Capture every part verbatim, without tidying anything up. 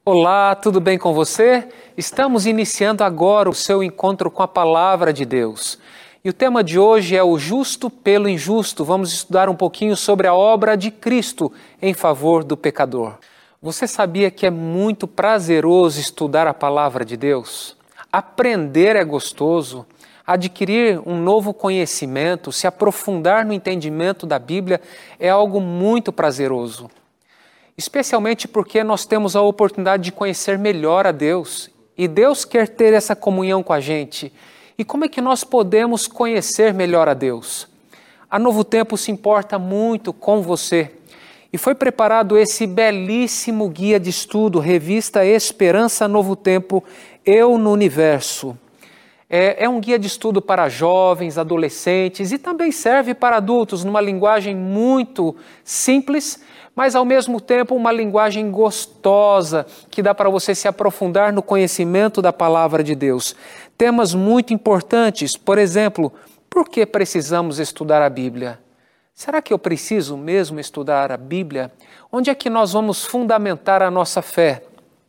Olá, tudo bem com você? Estamos iniciando agora o seu encontro com a Palavra de Deus. E o tema de hoje é o justo pelo injusto. Vamos estudar um pouquinho sobre a obra de Cristo em favor do pecador. Você sabia que é muito prazeroso estudar a Palavra de Deus? Aprender é gostoso. Adquirir um novo conhecimento, se aprofundar no entendimento da Bíblia é algo muito prazeroso. Especialmente porque nós temos a oportunidade de conhecer melhor a Deus. E Deus quer ter essa comunhão com a gente. E como é que nós podemos conhecer melhor a Deus? A Novo Tempo se importa muito com você. E foi preparado esse belíssimo guia de estudo, revista Esperança Novo Tempo, Eu no Universo. É, é um guia de estudo para jovens, adolescentes e também serve para adultos numa linguagem muito simples, mas ao mesmo tempo uma linguagem gostosa que dá para você se aprofundar no conhecimento da Palavra de Deus. Temas muito importantes, por exemplo, por que precisamos estudar a Bíblia? Será que eu preciso mesmo estudar a Bíblia? Onde é que nós vamos fundamentar a nossa fé?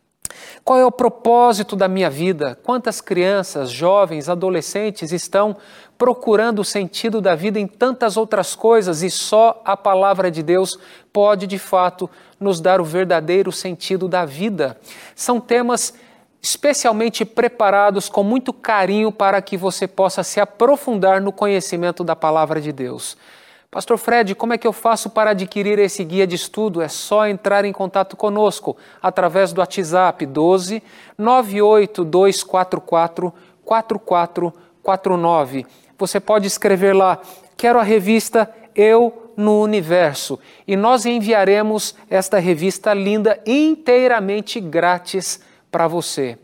Qual é o propósito da minha vida? Quantas crianças, jovens, adolescentes estão procurando o sentido da vida em tantas outras coisas e só a Palavra de Deus pode, de fato, nos dar o verdadeiro sentido da vida? São temas especialmente preparados com muito carinho para que você possa se aprofundar no conhecimento da Palavra de Deus. Pastor Fred, como é que eu faço para adquirir esse guia de estudo? É só entrar em contato conosco através do WhatsApp doze, nove oito dois quatro quatro, quatro quatro quatro nove. Você pode escrever lá, quero a revista Eu no Universo, e nós enviaremos esta revista linda inteiramente grátis para você.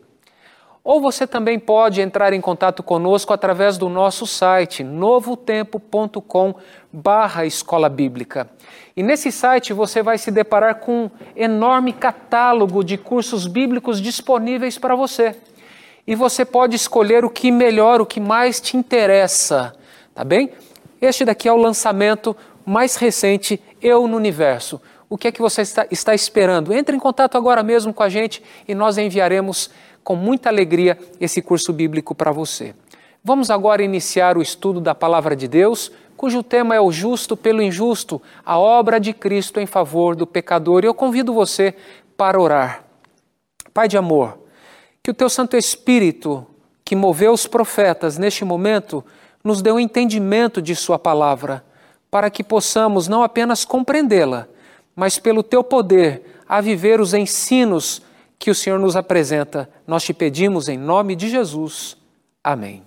Ou você também pode entrar em contato conosco através do nosso site, novotempo ponto com barra escola bíblica. E nesse site você vai se deparar com um enorme catálogo de cursos bíblicos disponíveis para você. E você pode escolher o que melhor, o que mais te interessa, tá bem? Este daqui é o lançamento mais recente, Eu no Universo. O que é que você está, está esperando? Entre em contato agora mesmo com a gente e nós enviaremos com muita alegria esse curso bíblico para você. Vamos agora iniciar o estudo da Palavra de Deus, cujo tema é o justo pelo injusto, a obra de Cristo em favor do pecador. E eu convido você para orar. Pai de amor, que o Teu Santo Espírito, que moveu os profetas neste momento, nos dê um entendimento de Sua Palavra, para que possamos não apenas compreendê-la, mas pelo Teu poder a viver os ensinos que o Senhor nos apresenta. Nós te pedimos em nome de Jesus. Amém.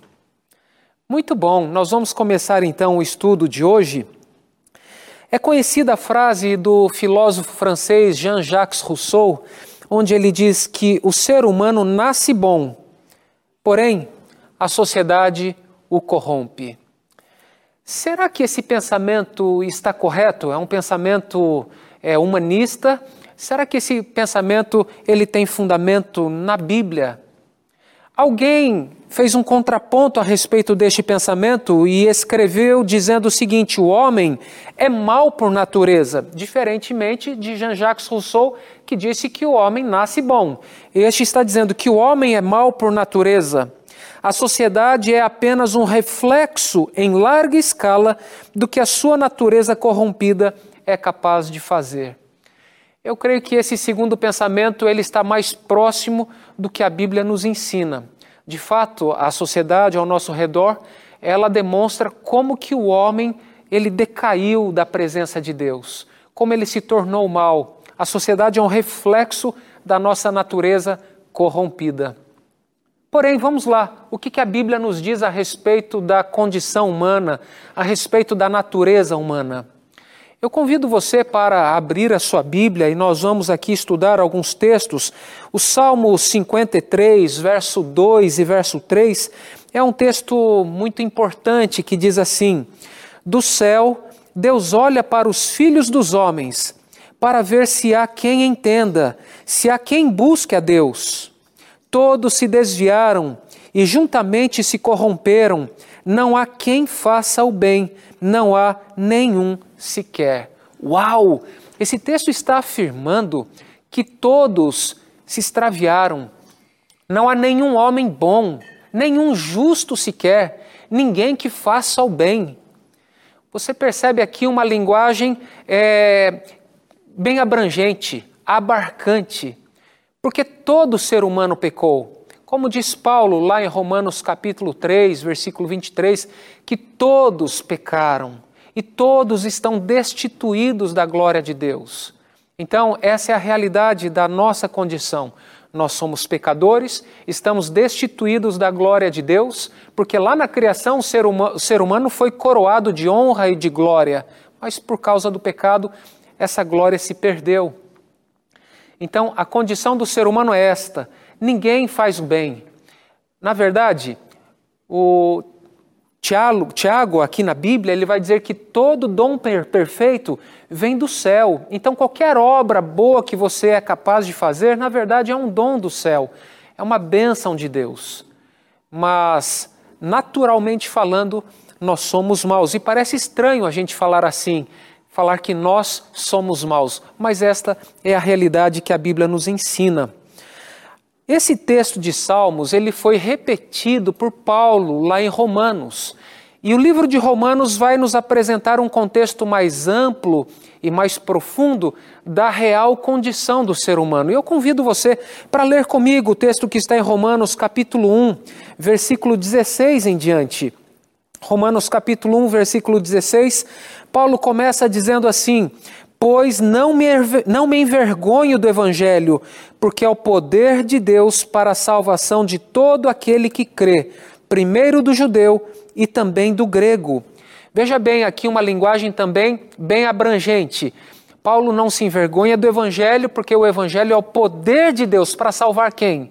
Muito bom, nós vamos começar então o estudo de hoje. É conhecida a frase do filósofo francês Jean-Jacques Rousseau, onde ele diz que o ser humano nasce bom, porém a sociedade o corrompe. Será que esse pensamento está correto? É um pensamento é, humanista? Será que esse pensamento ele tem fundamento na Bíblia? Alguém fez um contraponto a respeito deste pensamento e escreveu dizendo o seguinte: o homem é mau por natureza, diferentemente de Jean-Jacques Rousseau, que disse que o homem nasce bom. Este está dizendo que o homem é mau por natureza. A sociedade é apenas um reflexo em larga escala do que a sua natureza corrompida é capaz de fazer. Eu creio que esse segundo pensamento ele está mais próximo do que a Bíblia nos ensina. De fato, a sociedade ao nosso redor, ela demonstra como que o homem ele decaiu da presença de Deus, como ele se tornou mal. A sociedade é um reflexo da nossa natureza corrompida. Porém, vamos lá, o que que a Bíblia nos diz a respeito da condição humana, a respeito da natureza humana? Eu convido você para abrir a sua Bíblia e nós vamos aqui estudar alguns textos. O Salmo cinquenta e três, verso dois e verso três, é um texto muito importante que diz assim: do céu, Deus olha para os filhos dos homens, para ver se há quem entenda, se há quem busque a Deus. Todos se desviaram e juntamente se corromperam, não há quem faça o bem, não há nenhum sequer. Uau! Esse texto está afirmando que todos se extraviaram. Não há nenhum homem bom, nenhum justo sequer, ninguém que faça o bem. Você percebe aqui uma linguagem é, bem abrangente, abarcante, porque todo ser humano pecou. Como diz Paulo lá em Romanos capítulo três, versículo vinte e três, que todos pecaram e todos estão destituídos da glória de Deus. Então, essa é a realidade da nossa condição. Nós somos pecadores, estamos destituídos da glória de Deus, porque lá na criação o ser, humano, o ser humano foi coroado de honra e de glória, mas por causa do pecado, essa glória se perdeu. Então, a condição do ser humano é esta: ninguém faz o bem. Na verdade, o Tiago, Tiago, aqui na Bíblia, ele vai dizer que todo dom perfeito vem do céu. Então, qualquer obra boa que você é capaz de fazer, na verdade, é um dom do céu. É uma bênção de Deus. Mas, naturalmente falando, nós somos maus. E parece estranho a gente falar assim, falar que nós somos maus. Mas esta é a realidade que a Bíblia nos ensina. Esse texto de Salmos, ele foi repetido por Paulo lá em Romanos. E o livro de Romanos vai nos apresentar um contexto mais amplo e mais profundo da real condição do ser humano. E eu convido você para ler comigo o texto que está em Romanos capítulo um, versículo dezesseis em diante. Romanos capítulo um, versículo dezesseis, Paulo começa dizendo assim: pois não me, não me envergonho do Evangelho, porque é o poder de Deus para a salvação de todo aquele que crê, primeiro do judeu e também do grego. Veja bem, aqui uma linguagem também bem abrangente. Paulo não se envergonha do Evangelho, porque o Evangelho é o poder de Deus para salvar quem?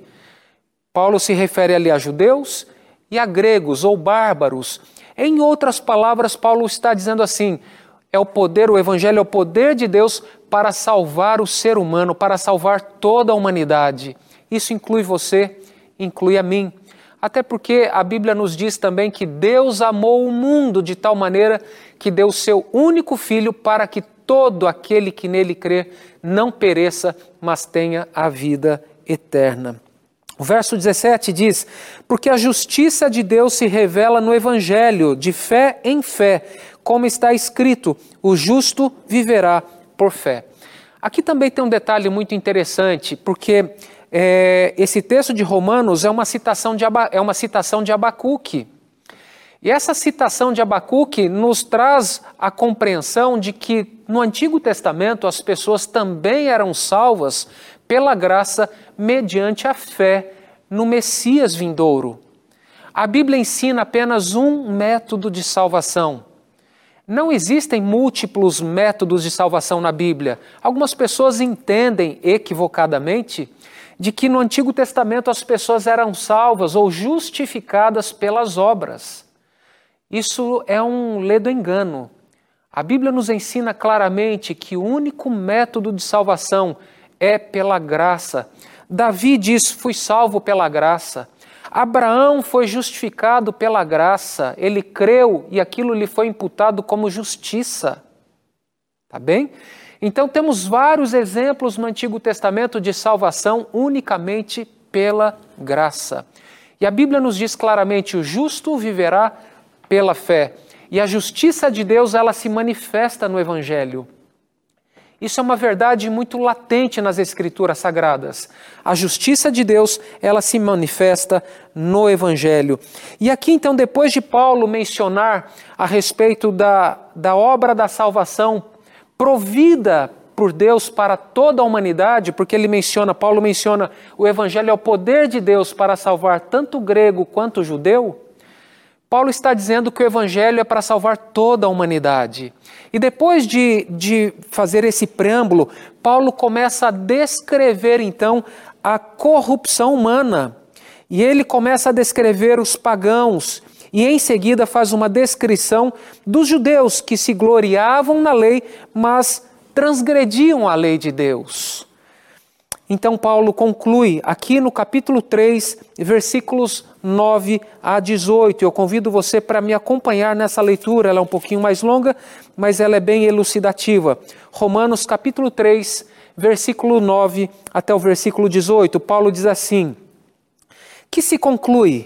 Paulo se refere ali a judeus e a gregos ou bárbaros. Em outras palavras, Paulo está dizendo assim: é o poder, o Evangelho é o poder de Deus para salvar o ser humano, para salvar toda a humanidade. Isso inclui você, inclui a mim. Até porque a Bíblia nos diz também que Deus amou o mundo de tal maneira que deu o seu único Filho para que todo aquele que nele crê não pereça, mas tenha a vida eterna. O verso dezessete diz: porque a justiça de Deus se revela no Evangelho, de fé em fé, como está escrito, o justo viverá por fé. Aqui também tem um detalhe muito interessante, porque é, esse texto de Romanos é uma citação de, Aba, é uma citação de Abacuque. E essa citação de Abacuque nos traz a compreensão de que no Antigo Testamento as pessoas também eram salvas pela graça mediante a fé no Messias vindouro. A Bíblia ensina apenas um método de salvação. Não existem múltiplos métodos de salvação na Bíblia. Algumas pessoas entendem equivocadamente de que no Antigo Testamento as pessoas eram salvas ou justificadas pelas obras. Isso é um ledo engano. A Bíblia nos ensina claramente que o único método de salvação é pela graça. Davi diz: fui salvo pela graça. Abraão foi justificado pela graça, ele creu e aquilo lhe foi imputado como justiça. Tá bem? Então temos vários exemplos no Antigo Testamento de salvação unicamente pela graça. E a Bíblia nos diz claramente: o justo viverá pela fé. E a justiça de Deus, ela se manifesta no Evangelho. Isso é uma verdade muito latente nas Escrituras Sagradas. A justiça de Deus, ela se manifesta no Evangelho. E aqui, então, depois de Paulo mencionar a respeito da, da obra da salvação provida por Deus para toda a humanidade, porque ele menciona, Paulo menciona, o Evangelho é o poder de Deus para salvar tanto o grego quanto o judeu, Paulo está dizendo que o Evangelho é para salvar toda a humanidade. E depois de, de fazer esse preâmbulo, Paulo começa a descrever então a corrupção humana. E ele começa a descrever os pagãos e em seguida faz uma descrição dos judeus que se gloriavam na lei, mas transgrediam a lei de Deus. Então Paulo conclui aqui no capítulo três, versículos nove a dezoito. Eu convido você para me acompanhar nessa leitura, ela é um pouquinho mais longa, mas ela é bem elucidativa. Romanos capítulo três, versículo nove até o versículo dezoito, Paulo diz assim: que se conclui?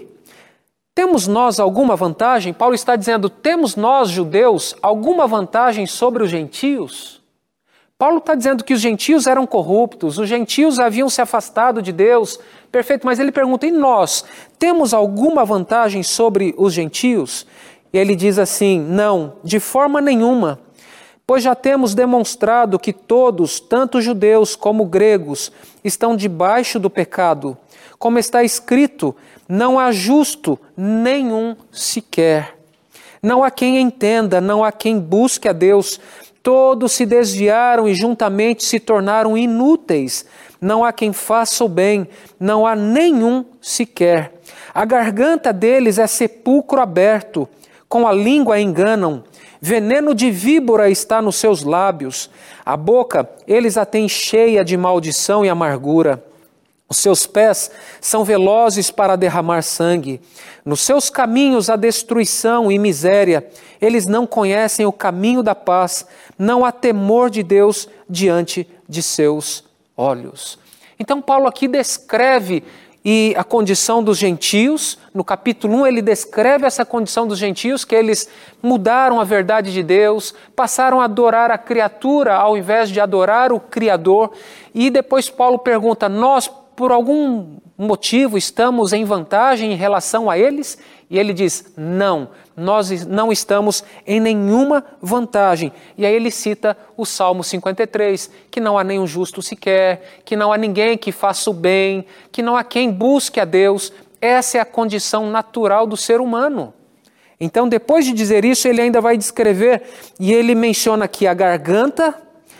Temos nós alguma vantagem? Paulo está dizendo, temos nós, judeus, alguma vantagem sobre os gentios? Paulo está dizendo que os gentios eram corruptos, os gentios haviam se afastado de Deus, perfeito, mas ele pergunta, e nós, temos alguma vantagem sobre os gentios? E ele diz assim, não, de forma nenhuma, pois já temos demonstrado que todos, tanto judeus como gregos, estão debaixo do pecado. Como está escrito, não há justo nenhum sequer. Não há quem entenda, não há quem busque a Deus. Todos se desviaram e juntamente se tornaram inúteis. Não há quem faça o bem, não há nenhum sequer. A garganta deles é sepulcro aberto, com a língua enganam. Veneno de víbora está nos seus lábios. A boca eles a têm cheia de maldição e amargura. Os seus pés são velozes para derramar sangue. Nos seus caminhos há destruição e miséria. Eles não conhecem o caminho da paz. Não há temor de Deus diante de seus olhos. Então Paulo aqui descreve e a condição dos gentios. No capítulo um ele descreve essa condição dos gentios, que eles mudaram a verdade de Deus, passaram a adorar a criatura ao invés de adorar o Criador. E depois Paulo pergunta, nós por algum motivo estamos em vantagem em relação a eles? E ele diz, não, nós não estamos em nenhuma vantagem. E aí ele cita o Salmo cinquenta e três, que não há nenhum justo sequer, que não há ninguém que faça o bem, que não há quem busque a Deus. Essa é a condição natural do ser humano. Então, depois de dizer isso, ele ainda vai descrever, e ele menciona aqui a garganta,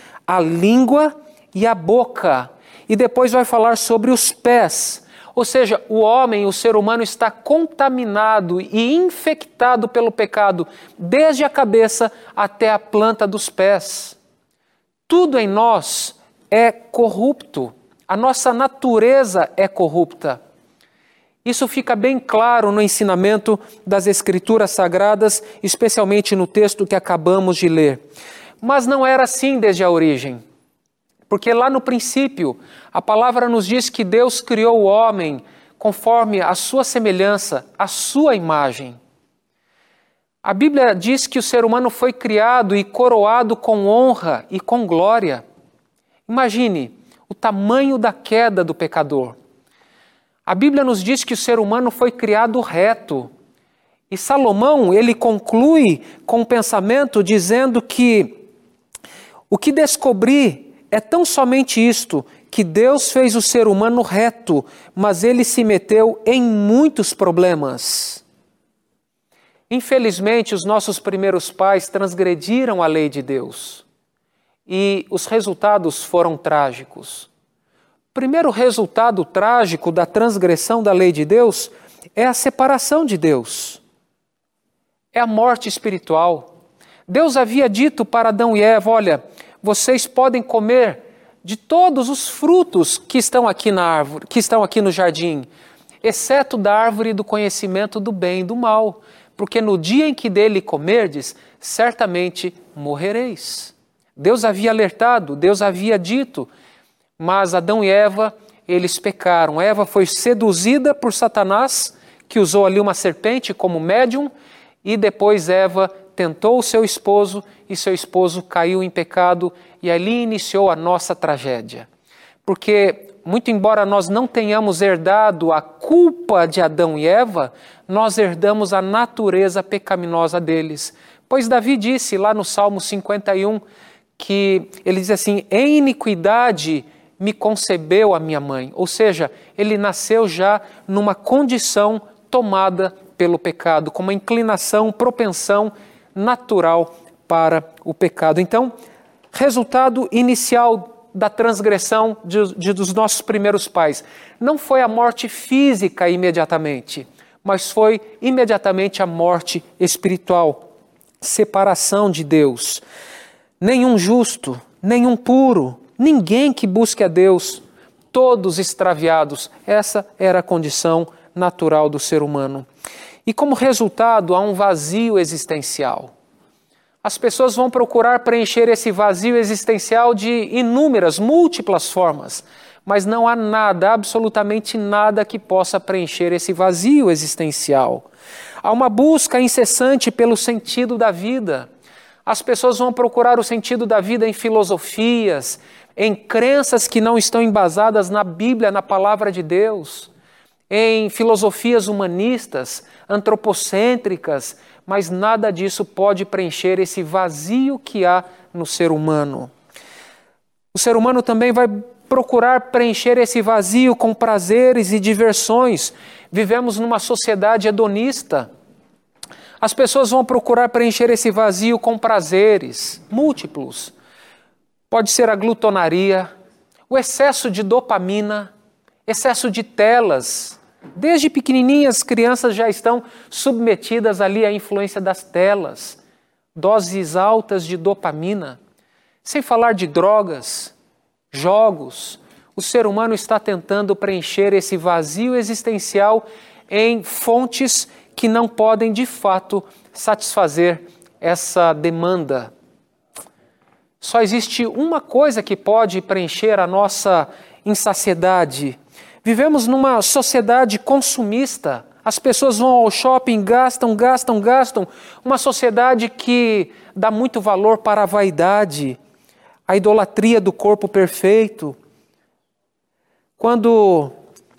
a língua e a boca. E depois vai falar sobre os pés. Ou seja, o homem, o ser humano está contaminado e infectado pelo pecado, desde a cabeça até a planta dos pés. Tudo em nós é corrupto. A nossa natureza é corrupta. Isso fica bem claro no ensinamento das Escrituras Sagradas, especialmente no texto que acabamos de ler. Mas não era assim desde a origem. Porque lá no princípio, a palavra nos diz que Deus criou o homem conforme a sua semelhança, a sua imagem. A Bíblia diz que o ser humano foi criado e coroado com honra e com glória. Imagine o tamanho da queda do pecador. A Bíblia nos diz que o ser humano foi criado reto. E Salomão, ele conclui com um pensamento dizendo que o que descobri é tão somente isto, que Deus fez o ser humano reto, mas ele se meteu em muitos problemas. Infelizmente, os nossos primeiros pais transgrediram a lei de Deus e os resultados foram trágicos. O primeiro resultado trágico da transgressão da lei de Deus é a separação de Deus. É a morte espiritual. Deus havia dito para Adão e Eva, olha, vocês podem comer de todos os frutos que estão aqui na árvore, que estão aqui no jardim, exceto da árvore do conhecimento do bem e do mal, porque no dia em que dele comerdes, certamente morrereis. Deus havia alertado, Deus havia dito, mas Adão e Eva, eles pecaram. Eva foi seduzida por Satanás, que usou ali uma serpente como médium, e depois Eva tentou o seu esposo e seu esposo caiu em pecado e ali iniciou a nossa tragédia. Porque, muito embora nós não tenhamos herdado a culpa de Adão e Eva, nós herdamos a natureza pecaminosa deles. Pois Davi disse lá no Salmo cinquenta e um, que ele diz assim, em iniquidade me concebeu a minha mãe. Ou seja, ele nasceu já numa condição tomada pelo pecado, com uma inclinação, propensão natural para o pecado. Então, resultado inicial da transgressão de, de, dos nossos primeiros pais não foi a morte física imediatamente, mas foi imediatamente a morte espiritual, separação de Deus. Nenhum justo, nenhum puro, ninguém que busque a Deus, todos extraviados. Essa era a condição natural do ser humano. E como resultado, há um vazio existencial. As pessoas vão procurar preencher esse vazio existencial de inúmeras, múltiplas formas, mas não há nada, absolutamente nada que possa preencher esse vazio existencial. Há uma busca incessante pelo sentido da vida. As pessoas vão procurar o sentido da vida em filosofias, em crenças que não estão embasadas na Bíblia, na palavra de Deus, em filosofias humanistas, antropocêntricas, mas nada disso pode preencher esse vazio que há no ser humano. O ser humano também vai procurar preencher esse vazio com prazeres e diversões. Vivemos numa sociedade hedonista. As pessoas vão procurar preencher esse vazio com prazeres múltiplos. Pode ser a glutonaria, o excesso de dopamina, excesso de telas. Desde pequenininhas, as crianças já estão submetidas ali à influência das telas, doses altas de dopamina, sem falar de drogas, jogos. O ser humano está tentando preencher esse vazio existencial em fontes que não podem, de fato, satisfazer essa demanda. Só existe uma coisa que pode preencher a nossa insaciedade. Vivemos numa sociedade consumista. As pessoas vão ao shopping, gastam, gastam, gastam. Uma sociedade que dá muito valor para a vaidade, a idolatria do corpo perfeito. Quando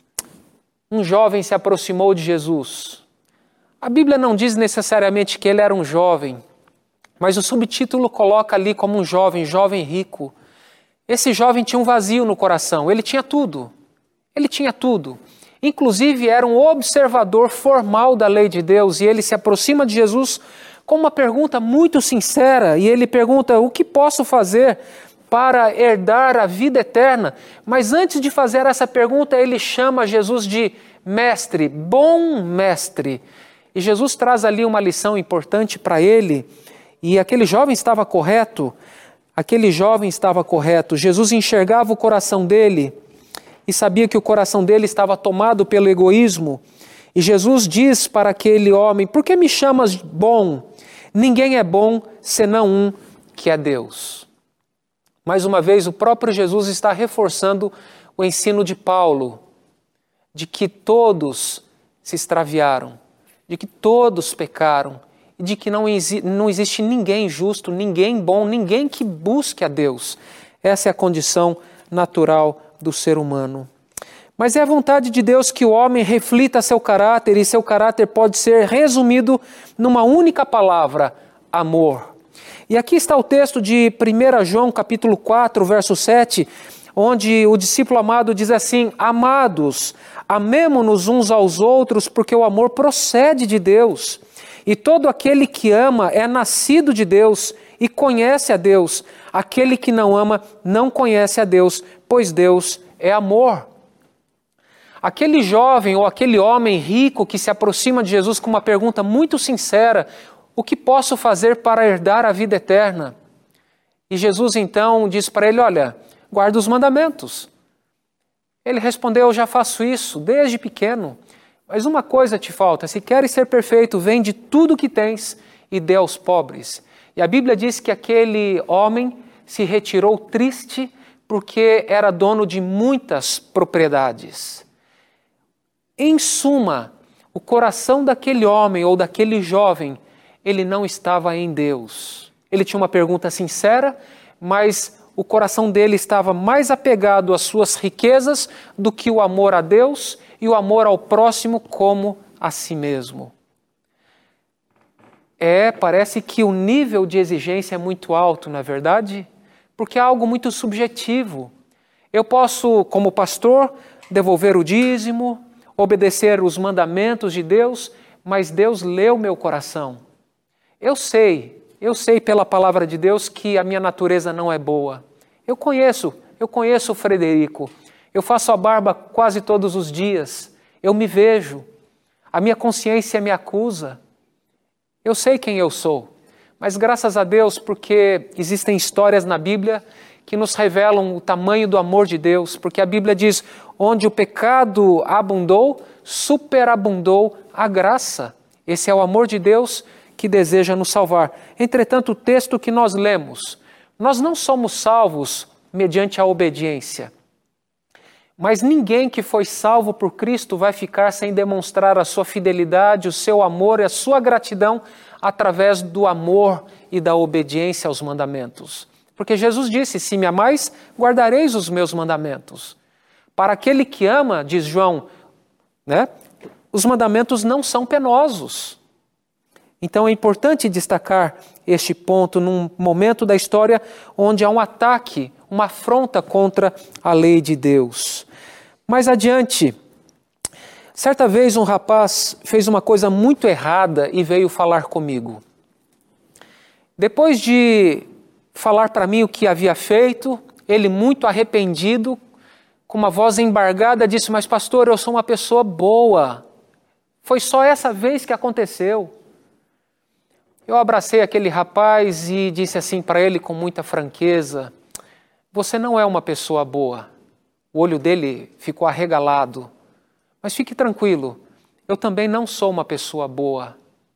um jovem se aproximou de Jesus, a Bíblia não diz necessariamente que ele era um jovem, mas o subtítulo coloca ali como um jovem, jovem rico. Esse jovem tinha um vazio no coração, ele tinha tudo. Ele tinha tudo. Inclusive era um observador formal da lei de Deus e ele se aproxima de Jesus com uma pergunta muito sincera e ele pergunta: o que posso fazer para herdar a vida eterna? Mas antes de fazer essa pergunta, ele chama Jesus de mestre, bom mestre. E Jesus traz ali uma lição importante para ele e aquele jovem estava correto, aquele jovem estava correto. Jesus enxergava o coração dele e sabia que o coração dele estava tomado pelo egoísmo. E Jesus diz para aquele homem: por que me chamas bom? Ninguém é bom senão um, que é Deus. Mais uma vez, o próprio Jesus está reforçando o ensino de Paulo, de que todos se extraviaram, de que todos pecaram, e de que não, exi- não existe ninguém justo, ninguém bom, ninguém que busque a Deus. Essa é a condição natural do ser humano. Mas é a vontade de Deus que o homem reflita seu caráter, e seu caráter pode ser resumido numa única palavra: amor. E aqui está o texto de primeiro João, capítulo quatro, verso sete, onde o discípulo amado diz assim: amados, amemo-nos uns aos outros, porque o amor procede de Deus. E todo aquele que ama é nascido de Deus e conhece a Deus. Aquele que não ama não conhece a Deus, pois Deus é amor. Aquele jovem ou aquele homem rico que se aproxima de Jesus com uma pergunta muito sincera: o que posso fazer para herdar a vida eterna? E Jesus então diz para ele: olha, guarda os mandamentos. Ele respondeu: eu já faço isso desde pequeno. Mas uma coisa te falta: se queres ser perfeito, vende tudo o que tens e dê aos pobres. E a Bíblia diz que aquele homem se retirou triste porque era dono de muitas propriedades. Em suma, o coração daquele homem ou daquele jovem, ele não estava em Deus. Ele tinha uma pergunta sincera, mas o coração dele estava mais apegado às suas riquezas do que o amor a Deus e o amor ao próximo como a si mesmo. É, parece que o nível de exigência é muito alto, não é verdade? Porque é algo muito subjetivo. Eu posso, como pastor, devolver o dízimo, obedecer os mandamentos de Deus, mas Deus lê o meu coração. Eu sei, eu sei pela palavra de Deus que a minha natureza não é boa. Eu conheço, eu conheço o Frederico. Eu faço a barba quase todos os dias. Eu me vejo. A minha consciência me acusa. Eu sei quem eu sou. Mas graças a Deus, porque existem histórias na Bíblia que nos revelam o tamanho do amor de Deus. Porque a Bíblia diz: onde o pecado abundou, superabundou a graça. Esse é o amor de Deus que deseja nos salvar. Entretanto, o texto que nós lemos, nós não somos salvos mediante a obediência. Mas ninguém que foi salvo por Cristo vai ficar sem demonstrar a sua fidelidade, o seu amor e a sua gratidão através do amor e da obediência aos mandamentos. Porque Jesus disse, se me amais, guardareis os meus mandamentos. Para aquele que ama, diz João, né, os mandamentos não são penosos. Então é importante destacar este ponto num momento da história onde há um ataque, uma afronta contra a lei de Deus. Mais adiante, certa vez um rapaz fez uma coisa muito errada e veio falar comigo. Depois de falar para mim o que havia feito, ele muito arrependido, com uma voz embargada, disse, mas pastor, eu sou uma pessoa boa. Foi só essa vez que aconteceu. Eu abracei aquele rapaz e disse assim para ele com muita franqueza, você não é uma pessoa boa. O olho dele ficou arregalado. Mas fique tranquilo, eu também não sou uma pessoa boa.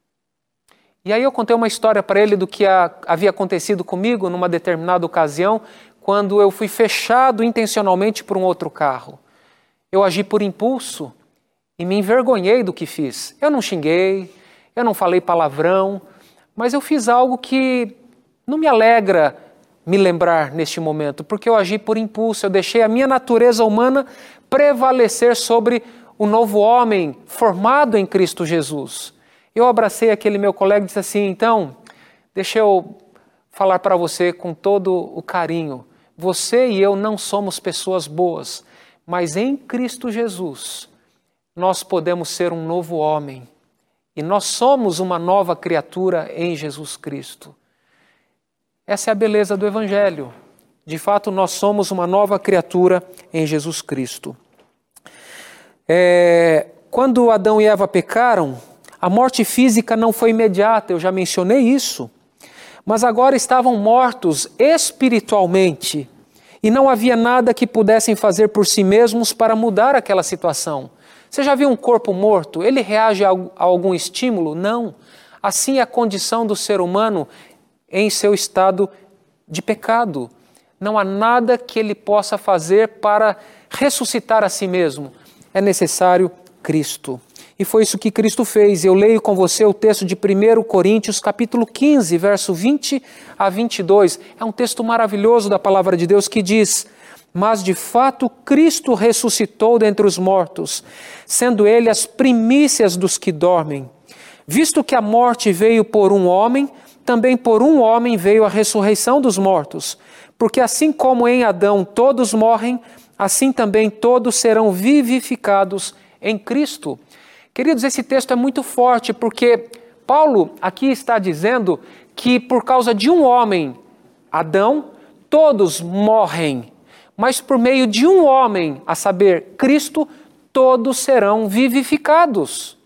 E aí eu contei uma história para ele do que a, havia acontecido comigo numa determinada ocasião, quando eu fui fechado intencionalmente por um outro carro. Eu agi por impulso e me envergonhei do que fiz. Eu não xinguei, eu não falei palavrão, mas eu fiz algo que não me alegra me lembrar neste momento, porque eu agi por impulso, eu deixei a minha natureza humana prevalecer sobre o novo homem formado em Cristo Jesus. Eu abracei aquele meu colega e disse assim, então, deixa eu falar para você com todo o carinho, você e eu não somos pessoas boas, mas em Cristo Jesus nós podemos ser um novo homem e nós somos uma nova criatura em Jesus Cristo. Essa é a beleza do Evangelho. De fato, nós somos uma nova criatura em Jesus Cristo. É, quando Adão e Eva pecaram, a morte física não foi imediata, eu já mencionei isso. Mas agora estavam mortos espiritualmente e não havia nada que pudessem fazer por si mesmos para mudar aquela situação. Você já viu um corpo morto? Ele reage a algum estímulo? Não. Assim é a condição do ser humano em seu estado de pecado. Não há nada que ele possa fazer para ressuscitar a si mesmo. É necessário Cristo. E foi isso que Cristo fez. Eu leio com você o texto de primeiro Coríntios, capítulo quinze, verso vinte a vinte e dois. É um texto maravilhoso da palavra de Deus que diz, mas de fato Cristo ressuscitou dentre os mortos, sendo ele as primícias dos que dormem. Visto que a morte veio por um homem, também por um homem veio a ressurreição dos mortos, porque assim como em Adão todos morrem, assim também todos serão vivificados em Cristo. Queridos, esse texto é muito forte, porque Paulo aqui está dizendo que por causa de um homem, Adão, todos morrem, mas por meio de um homem, a saber, Cristo, todos serão vivificados.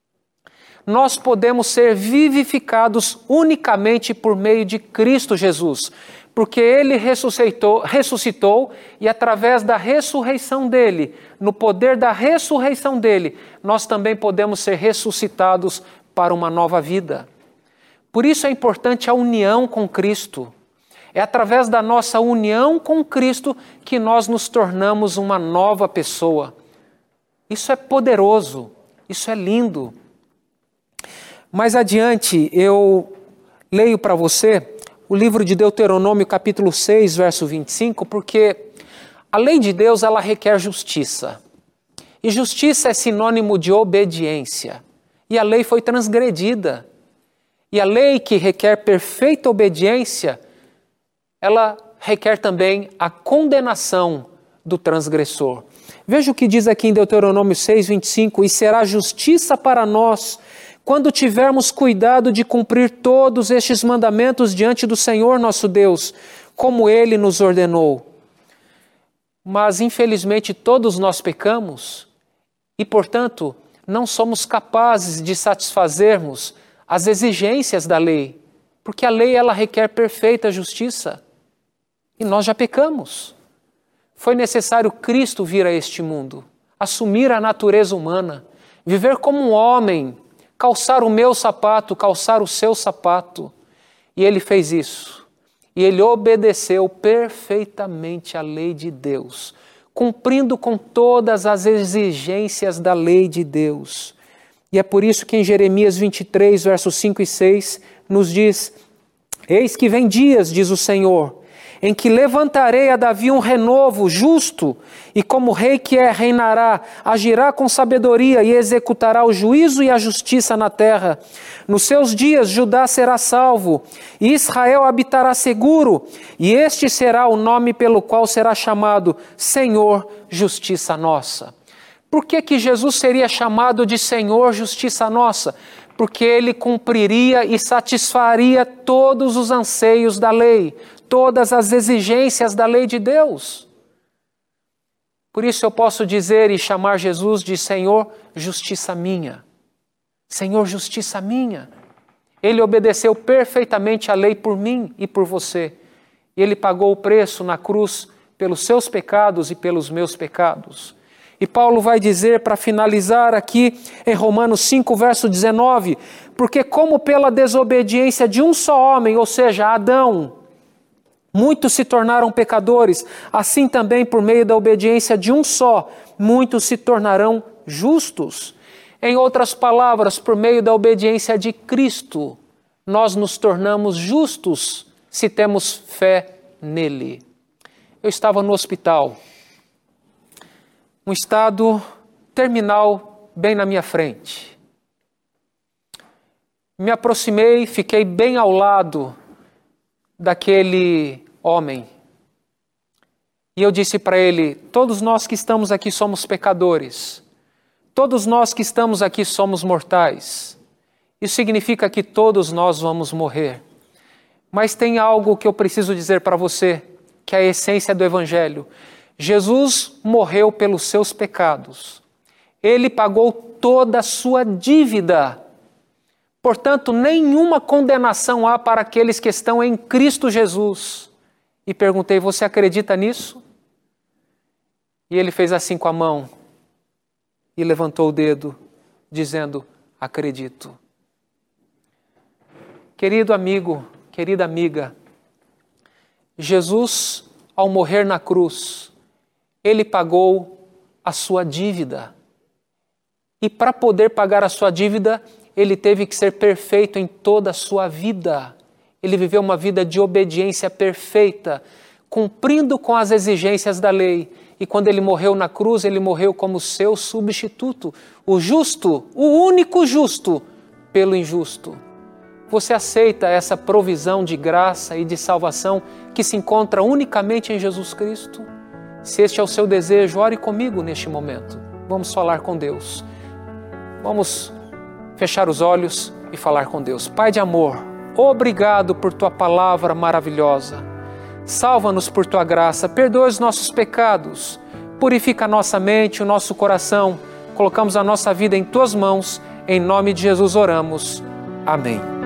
Nós podemos ser vivificados unicamente por meio de Cristo Jesus, porque Ele ressuscitou, ressuscitou e através da ressurreição dEle, no poder da ressurreição dEle, nós também podemos ser ressuscitados para uma nova vida. Por isso é importante a união com Cristo. É através da nossa união com Cristo que nós nos tornamos uma nova pessoa. Isso é poderoso, isso é lindo. Mais adiante, eu leio para você o livro de Deuteronômio, capítulo seis, verso vinte e cinco, porque a lei de Deus, ela requer justiça. E justiça é sinônimo de obediência. E a lei foi transgredida. E a lei que requer perfeita obediência, ela requer também a condenação do transgressor. Veja o que diz aqui em Deuteronômio seis, vinte e cinco, e será justiça para nós, quando tivermos cuidado de cumprir todos estes mandamentos diante do Senhor nosso Deus, como Ele nos ordenou. Mas, infelizmente, todos nós pecamos e, portanto, não somos capazes de satisfazermos as exigências da lei, porque a lei ela requer perfeita justiça e nós já pecamos. Foi necessário Cristo vir a este mundo, assumir a natureza humana, viver como um homem, calçar o meu sapato, calçar o seu sapato. E ele fez isso. E ele obedeceu perfeitamente à lei de Deus, cumprindo com todas as exigências da lei de Deus. E é por isso que em Jeremias vinte e três, versos cinco e seis, nos diz: eis que vem dias, diz o Senhor, em que levantarei a Davi um renovo justo, e como rei que é, reinará, agirá com sabedoria e executará o juízo e a justiça na terra. Nos seus dias Judá será salvo, e Israel habitará seguro, e este será o nome pelo qual será chamado Senhor, Justiça Nossa. Por que que Jesus seria chamado de Senhor, Justiça Nossa? Porque ele cumpriria e satisfaria todos os anseios da lei, todas as exigências da lei de Deus. Por isso eu posso dizer e chamar Jesus de Senhor, Justiça Minha. Senhor, Justiça Minha. Ele obedeceu perfeitamente a lei por mim e por você. E ele pagou o preço na cruz pelos seus pecados e pelos meus pecados. E Paulo vai dizer, para finalizar aqui em Romanos cinco, verso dezenove, porque como pela desobediência de um só homem, ou seja, Adão, muitos se tornaram pecadores, assim também por meio da obediência de um só, muitos se tornarão justos. Em outras palavras, por meio da obediência de Cristo, nós nos tornamos justos se temos fé nele. Eu estava no hospital, um estado terminal bem na minha frente. Me aproximei, fiquei bem ao lado daquele homem. E eu disse para ele: todos nós que estamos aqui somos pecadores. Todos nós que estamos aqui somos mortais. Isso significa que todos nós vamos morrer. Mas tem algo que eu preciso dizer para você, que é a essência do Evangelho. Jesus morreu pelos seus pecados. Ele pagou toda a sua dívida. Portanto, nenhuma condenação há para aqueles que estão em Cristo Jesus. E perguntei: você acredita nisso? E ele fez assim com a mão e levantou o dedo, dizendo: acredito. Querido amigo, querida amiga, Jesus, ao morrer na cruz, ele pagou a sua dívida. E para poder pagar a sua dívida, ele teve que ser perfeito em toda a sua vida. Ele viveu uma vida de obediência perfeita, cumprindo com as exigências da lei. E quando ele morreu na cruz, ele morreu como seu substituto, o justo, o único justo, pelo injusto. Você aceita essa provisão de graça e de salvação que se encontra unicamente em Jesus Cristo? Se este é o seu desejo, ore comigo neste momento. Vamos falar com Deus. Vamos fechar os olhos e falar com Deus. Pai de amor, obrigado por tua palavra maravilhosa. Salva-nos por tua graça, perdoa os nossos pecados, purifica a nossa mente, o nosso coração. Colocamos a nossa vida em tuas mãos, em nome de Jesus oramos. Amém.